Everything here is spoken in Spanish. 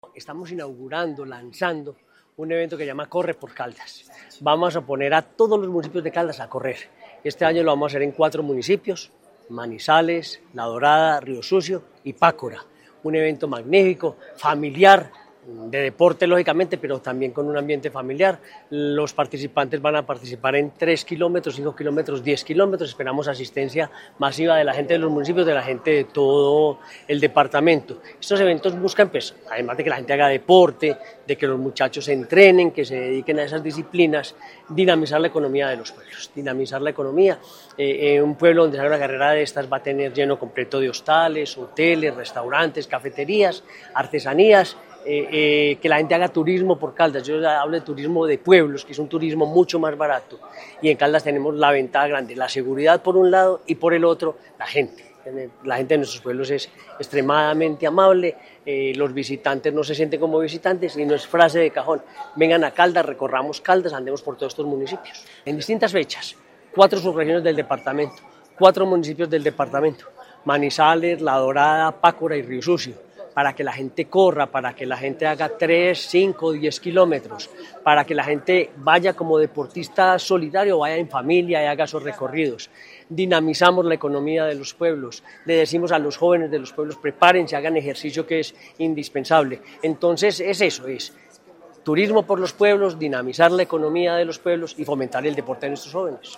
Estamos inaugurando, lanzando un evento que se llama Corre por Caldas. Vamos a poner a todos los municipios de Caldas a correr. Este año lo vamos a hacer en 4 municipios, Manizales, La Dorada, Río Sucio y Pácora. Un evento magnífico, familiar, de deporte lógicamente, pero también con un ambiente familiar. Los participantes van a participar en 3 kilómetros, 5 kilómetros, 10 kilómetros. Esperamos asistencia masiva de la gente de los municipios, de la gente de todo el departamento. Estos eventos buscan, pues, además de que la gente haga deporte, de que los muchachos se entrenen, que se dediquen a esas disciplinas, dinamizar la economía de los pueblos, dinamizar la economía. Un pueblo donde se haga una carrera de estas va a tener lleno completo de hostales, hoteles, restaurantes, cafeterías, artesanías. Que la gente haga turismo por Caldas. Yo hablo de turismo de pueblos, que es un turismo mucho más barato, y en Caldas tenemos la ventaja grande, la seguridad por un lado y por el otro la gente de nuestros pueblos es extremadamente amable, los visitantes no se sienten como visitantes y no es frase de cajón, vengan a Caldas, recorramos Caldas, andemos por todos estos municipios. En distintas fechas, 4 subregiones del departamento, 4 municipios del departamento, Manizales, La Dorada, Pácora y Río Sucio, para que la gente corra, para que la gente haga 3, 5, 10 kilómetros, para que la gente vaya como deportista solidario, vaya en familia y haga esos recorridos. Dinamizamos la economía de los pueblos, le decimos a los jóvenes de los pueblos, prepárense, hagan ejercicio que es indispensable. Entonces es eso, es turismo por los pueblos, dinamizar la economía de los pueblos y fomentar el deporte de nuestros jóvenes.